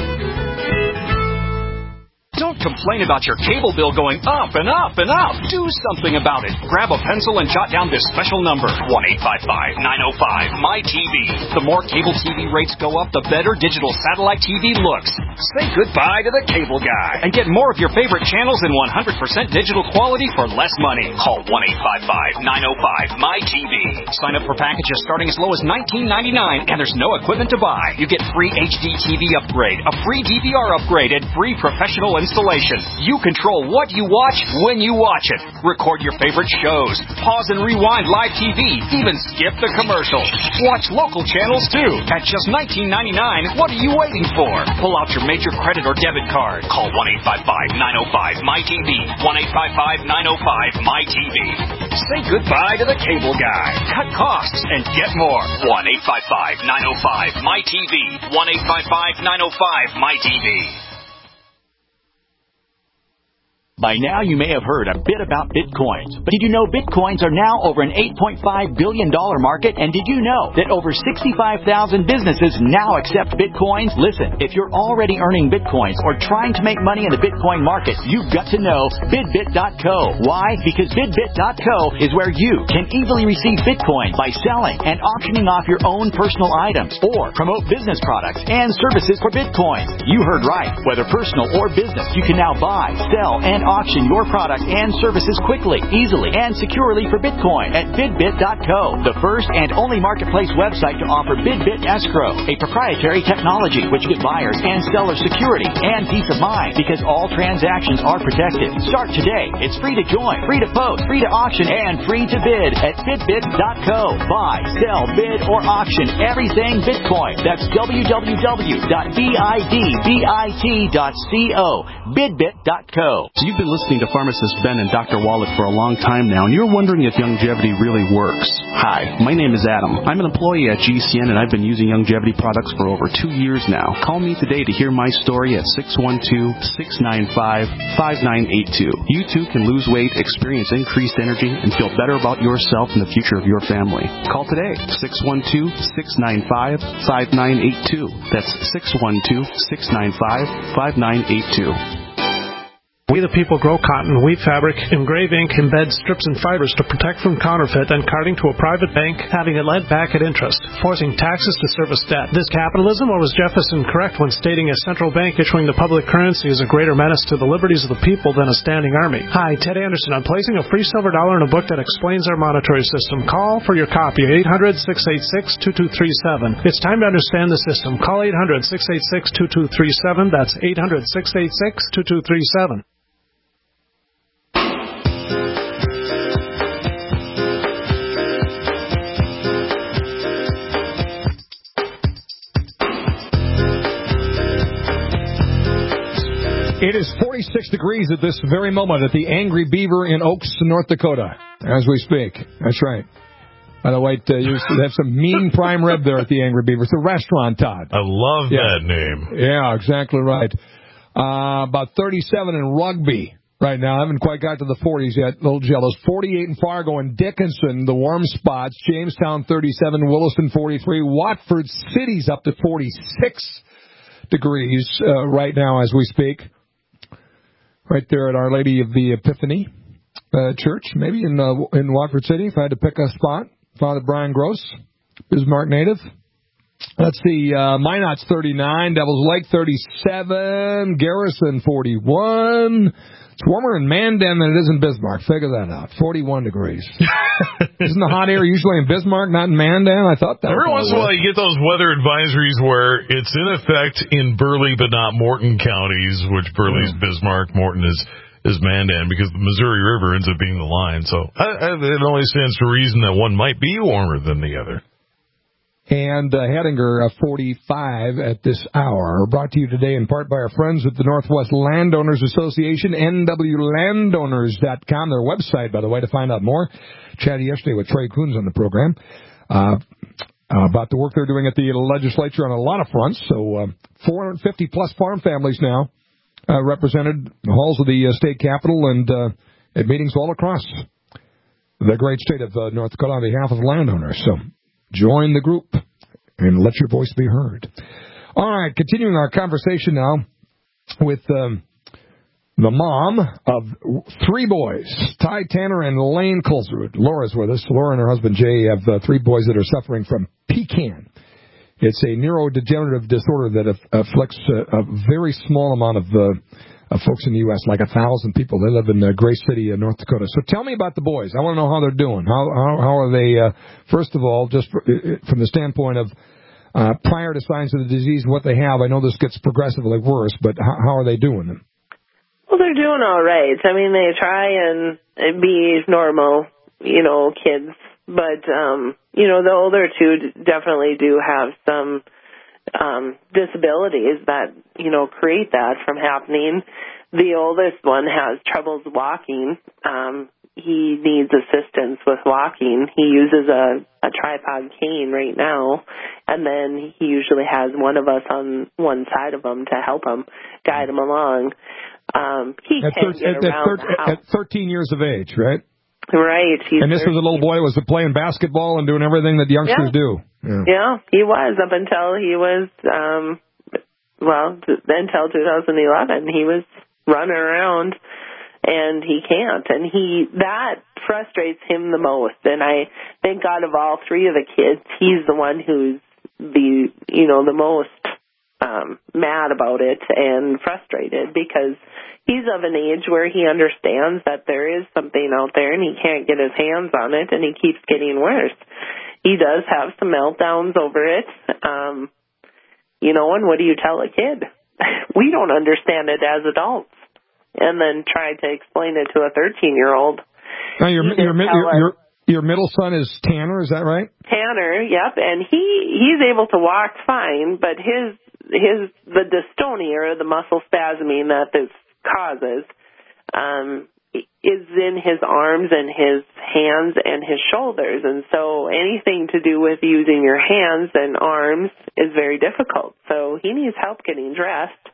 Don't complain about your cable bill going up and up and up. Do something about it. Grab a pencil and jot down this special number, one eight five five, nine oh five, M Y T V. The more cable T V rates go up, the better digital satellite T V looks. Say goodbye to the cable guy and get more of your favorite channels in one hundred percent digital quality for less money. Call one eight five five, nine oh five, M Y T V. Sign up for packages starting as low as nineteen ninety-nine, and there's no equipment to buy. You get free H D T V upgrade, a free D V R upgrade, and free professional installation. You control what you watch when you watch it. Record your favorite shows. Pause and rewind live T V. Even skip the commercials. Watch local channels too. At just nineteen ninety-nine, what are you waiting for? Pull out your major credit or debit card. Call one eight five five, nine oh five, M Y T V. one eight five five, nine oh five, M Y T V. Say goodbye to the cable guy. Cut costs and get more. one eight five five, nine oh five, M Y T V. one eight five five, nine oh five, M Y T V. By now, you may have heard a bit about Bitcoins. But did you know Bitcoins are now over an eight point five billion dollars market? And did you know that over sixty-five thousand businesses now accept Bitcoins? Listen, if you're already earning Bitcoins or trying to make money in the Bitcoin market, you've got to know Bidbit dot co. Why? Because Bidbit dot co is where you can easily receive Bitcoin by selling and auctioning off your own personal items or promote business products and services for Bitcoins. You heard right. Whether personal or business, you can now buy, sell, and auction your product and services quickly, easily, and securely for Bitcoin at Bidbit dot co, the first and only marketplace website to offer Bidbit Escrow, a proprietary technology which gives buyers and sellers security and peace of mind because all transactions are protected. Start today. It's free to join, free to post, free to auction, and free to bid at Bidbit dot co. Buy, sell, bid, or auction everything Bitcoin. That's w w w dot bidbit dot co. Bidbit dot co. So you've been listening to pharmacist Ben and Doctor Wallach for a long time now, and you're wondering if Youngevity really works. Hi, my name is Adam. I'm an employee at G C N, and I've been using Youngevity products for over two years now. Call me today to hear my story at six one two, six nine five, five nine eight two. You too can lose weight, experience increased energy, and feel better about yourself and the future of your family. Call today, six one two, six nine five, five nine eight two. That's six one two, six nine five, five nine eight two. We the people grow cotton, weave fabric, engrave ink, embed strips and fibers to protect from counterfeit and carting to a private bank, having it lent back at interest, forcing taxes to service debt. This capitalism, or was Jefferson correct when stating a central bank issuing the public currency is a greater menace to the liberties of the people than a standing army? Hi, Ted Anderson. I'm placing a free silver dollar in a book that explains our monetary system. Call for your copy, eight hundred, six eight six, two two three seven. It's time to understand the system. Call eight hundred, six eight six, two two three seven. That's eight hundred, six eight six, two two three seven. It is forty-six degrees at this very moment at the Angry Beaver in Oaks, North Dakota, as we speak. That's right. By the way, uh, you have some mean prime rib there at the Angry Beaver. It's a restaurant, Todd. I love yeah. that name. Yeah, exactly right. Uh, about thirty-seven in Rugby right now. I haven't quite got to the forties yet. A little jealous. forty-eight in Fargo and Dickinson, the warm spots. Jamestown, thirty-seven. Williston, forty-three. Watford City's up to forty-six degrees uh, right now as we speak. Right there at Our Lady of the Epiphany uh, Church, maybe in uh, in Watford City, if I had to pick a spot. Father Brian Gross, Bismarck native. Let's see, uh, Minot's thirty-nine, Devil's Lake thirty-seven, Garrison forty-one. It's warmer in Mandan than it is in Bismarck. Figure that out. forty-one degrees. Isn't the hot air usually in Bismarck, not in Mandan? I thought that. Every once in a while you get those weather advisories where it's in effect in Burleigh but not Morton counties, which Burleigh's yeah. Bismarck, Morton is is Mandan, because the Missouri River ends up being the line. So I, I, it only stands to reason that one might be warmer than the other. and uh, Hettinger, uh, forty-five at this hour. Brought to you today in part by our friends at the Northwest Landowners Association, N W landowners dot com, their website, by the way, to find out more. Chatted yesterday with Trey Coons on the program uh, uh, about the work they're doing at the legislature on a lot of fronts. So uh, four hundred fifty plus farm families now uh, represented the halls of the uh, state capitol and uh, at meetings all across the great state of uh, North Dakota on behalf of landowners. So join the group and let your voice be heard. All right, continuing our conversation now with um, the mom of three boys, Ty Tanner and Lane Colesrud. Laura's with us. Laura and her husband Jay have uh, three boys that are suffering from P C A N. It's a neurodegenerative disorder that aff- afflicts a, a very small amount of uh, Uh, folks in the U S, like a thousand people. They live in uh, Gray City, uh, North Dakota. So tell me about the boys. I want to know how they're doing. How how, how are they, uh, first of all, just for, uh, from the standpoint of uh, prior to signs of the disease, what they have. I know this gets progressively worse, but how, how are they doing? Well, they're doing all right. I mean, they try and be normal, you know, kids. But, um, you know, the older two definitely do have some Um, disabilities that, you know, create that from happening. The oldest one has troubles walking. Um, he needs assistance with walking. He uses a, a tripod cane right now, and then he usually has one of us on one side of him to help him, guide him along. Um, he at can thir- get at, around at, the house. at thirteen years of age, right? Right. He's and this was a little boy who was playing basketball and doing everything that youngsters yeah. do. Yeah. yeah, he was up until he was, um, well, t- until two thousand eleven. He was running around, and he can't. And he that frustrates him the most. And I think out of all three of the kids, he's the one who's the, you know, the most um, mad about it and frustrated because he's of an age where he understands that there is something out there and he can't get his hands on it, and he keeps getting worse. He does have some meltdowns over it, um, you know, and what do you tell a kid? We don't understand it as adults. And then try to explain it to a thirteen-year-old. Now, your, your, your, your, your middle son is Tanner, is that right? Tanner, yep, and he he's able to walk fine, but his his the dystonia, or the muscle spasming that this causes, um, is in his arms and his hands and his shoulders. And so anything to do with using your hands and arms is very difficult. So he needs help getting dressed.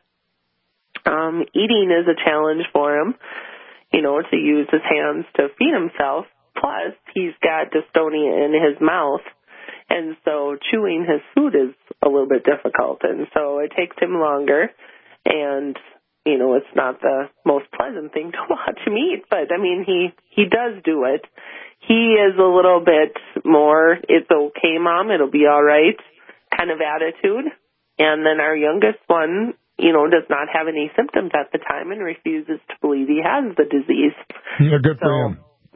Um, eating is a challenge for him, you know, to use his hands to feed himself. Plus, he's got dystonia in his mouth. And so chewing his food is a little bit difficult. And so it takes him longer. And you know, it's not the most pleasant thing to watch him eat, but, I mean, he, he does do it. He is a little bit more, it's okay, Mom, it'll be all right kind of attitude. And then our youngest one, you know, does not have any symptoms at the time and refuses to believe he has the disease. Yeah, good so, for him.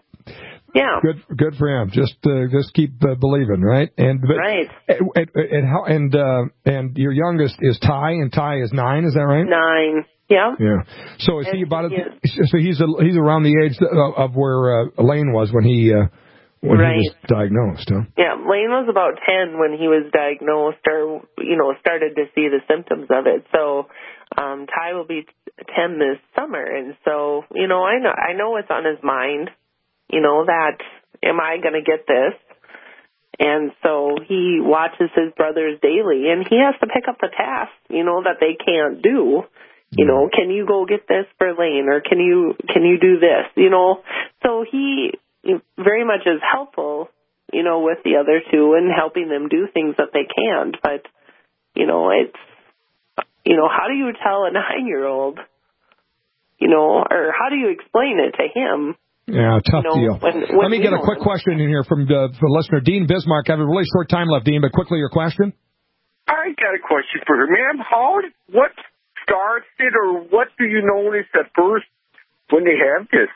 Yeah. Good, good for him. Just, uh, just keep uh, believing, right? And but, right. And and, how, and uh, and your youngest is Ty, and Ty is nine. Is that right? Nine. Yeah. Yeah. So is and he about? He a, so he's a, he's around the age of, of where uh, Elaine was when he uh, when right. he was diagnosed, huh? Yeah, Lane was about ten when he was diagnosed, or you know, started to see the symptoms of it. So um, Ty will be ten this summer, and so you know, I know I know it's on his mind. You know that am I going to get this? And so he watches his brothers daily, and he has to pick up the tasks, you know, that they can't do. You know, can you go get this for Lane, or can you can you do this? You know, so he very much is helpful, you know, with the other two and helping them do things that they can. But you know, it's you know, how do you tell a nine-year-old, you know, or how do you explain it to him? Yeah, tough you know, deal. When, when Let me get a quick question in here from the, from the listener, Dean Bismarck. I have a really short time left, Dean, but quickly your question. I got a question for her, ma'am. How? What starts it, or what do you notice at first when they have this?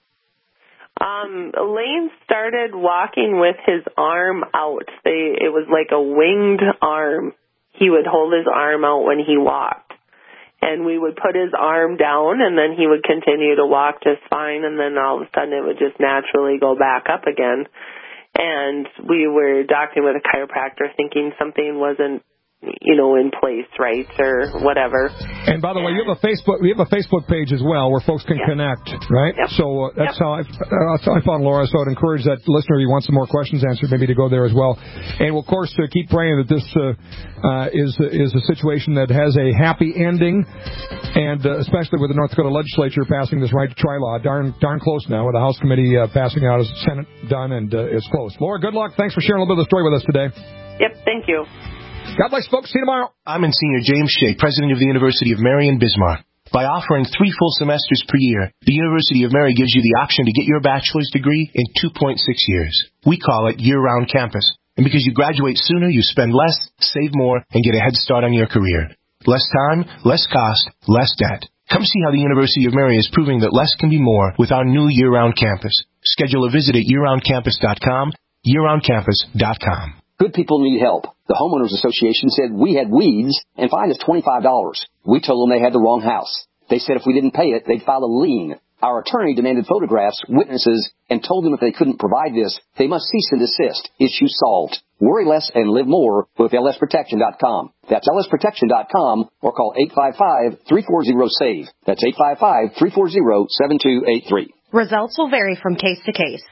Um, Lane started walking with his arm out. They, it was like a winged arm. He would hold his arm out when he walked. And we would put his arm down, and then he would continue to walk just fine, and then all of a sudden it would just naturally go back up again. and we were doctoring with a chiropractor thinking something wasn't, you know, in place, right, or whatever. And by the way, you have a Facebook, we have a Facebook page as well where folks can yep. connect, right? Yep. So uh, that's yep. how I, uh, that's how I found Laura. So I'd encourage that listener, if you want some more questions answered, maybe to go there as well. And we'll, of course, uh, keep praying that this uh, uh, is is a situation that has a happy ending, and uh, especially with the North Dakota legislature passing this right to try law, darn darn close now, with the House committee uh, passing out, as the Senate done, and uh, it's close. Laura, good luck. Thanks for sharing a little bit of the story with us today. Yep, thank you. God bless, folks. See you tomorrow. I'm Monsignor James Shea, president of the University of Mary in Bismarck. By offering three full semesters per year, the University of Mary gives you the option to get your bachelor's degree in two point six years. We call it year-round campus. And because you graduate sooner, you spend less, save more, and get a head start on your career. Less time, less cost, less debt. Come see how the University of Mary is proving that less can be more with our new year-round campus. Schedule a visit at year round campus dot com, year round campus dot com. Good people need help. The Homeowners Association said we had weeds and fined us twenty-five dollars. We told them they had the wrong house. They said if we didn't pay it, they'd file a lien. Our attorney demanded photographs, witnesses, and told them if they couldn't provide this, they must cease and desist. Issue solved. Worry less and live more with L S protection dot com. That's L S protection dot com or call eight five five, three four zero, S A V E. That's eight five five, three four zero, seven two eight three. Results will vary from case to case.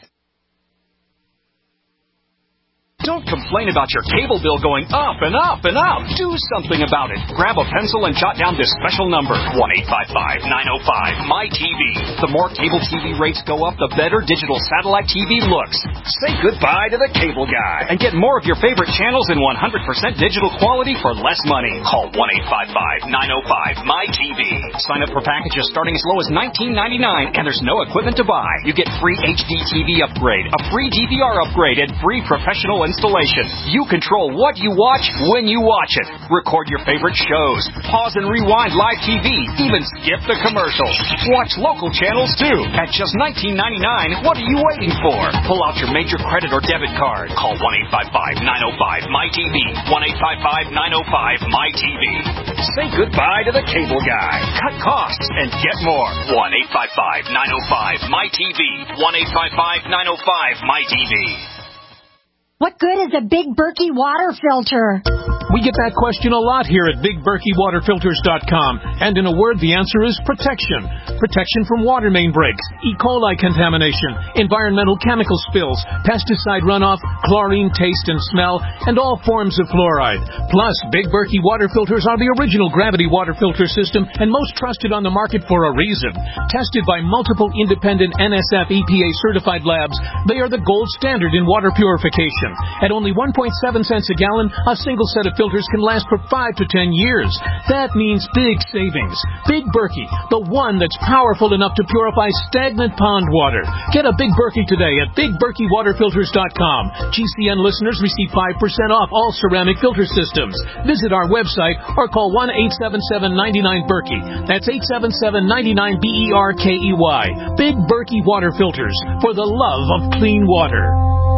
Don't complain about your cable bill going up and up and up. Do something about it. Grab a pencil and jot down this special number, one eight five five, nine oh five, M Y T V. The more cable T V rates go up, the better digital satellite T V looks. Say goodbye to the cable guy and get more of your favorite channels in one hundred percent digital quality for less money. Call one eight five five, nine oh five, M Y T V. Sign up for packages starting as low as nineteen ninety-nine, and there's no equipment to buy. You get free H D T V upgrade, a free D V R upgrade, and free professional installation. You control what you watch when you watch it. Record your favorite shows. Pause and rewind live T V. Even skip the commercials. Watch local channels too. At just nineteen ninety-nine, what are you waiting for? Pull out your major credit or debit card. Call one eight five five, nine oh five, M Y T V. one eight five five, nine oh five, M Y T V. Say goodbye to the cable guy. Cut costs and get more. one eight five five, nine oh five, M Y T V. one eight five five, nine oh five, M Y T V. What good is a Big Berkey water filter? We get that question a lot here at Big Berkey Water Filters dot com. And in a word, the answer is protection. Protection from water main breaks, E. coli contamination, environmental chemical spills, pesticide runoff, chlorine taste and smell, and all forms of fluoride. Plus, Big Berkey water filters are the original gravity water filter system and most trusted on the market for a reason. Tested by multiple independent N S F E P A certified labs, they are the gold standard in water purification. At only one point seven cents a gallon, a single set of filters can last for five to ten years. That means big savings. Big Berkey, the one that's powerful enough to purify stagnant pond water. Get a Big Berkey today at Big Berkey Water Filters dot com. G C N listeners receive five percent off all ceramic filter systems. Visit our website or call one eight seven seven, nine nine, Berkey. That's eight seven seven, nine nine, B E R K E Y. Big Berkey Water Filters, for the love of clean water.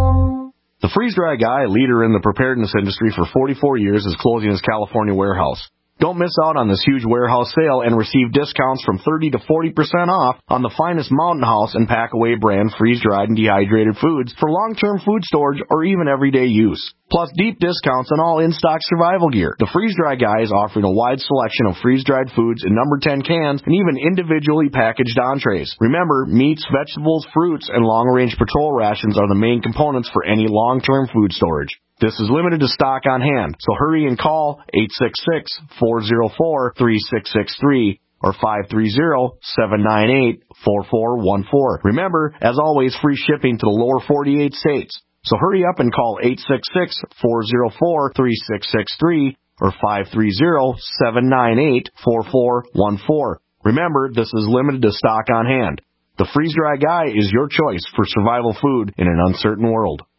The Freeze Dry Guy, a leader in the preparedness industry for forty-four years, is closing his California warehouse. Don't miss out on this huge warehouse sale and receive discounts from thirty to forty percent off on the finest Mountain House and Packaway brand freeze-dried and dehydrated foods for long-term food storage or even everyday use. Plus deep discounts on all in-stock survival gear. The Freeze Dry Guy is offering a wide selection of freeze-dried foods in number ten cans and even individually packaged entrees. Remember, meats, vegetables, fruits, and long-range patrol rations are the main components for any long-term food storage. This is limited to stock on hand, so hurry and call eight six six, four oh four, three six six three or five three zero, seven nine eight, four four one four. Remember, as always, free shipping to the lower forty-eight states. So hurry up and call eight six six, four oh four, three six six three or five three zero, seven nine eight, four four one four. Remember, this is limited to stock on hand. The Freeze Dry Guy is your choice for survival food in an uncertain world.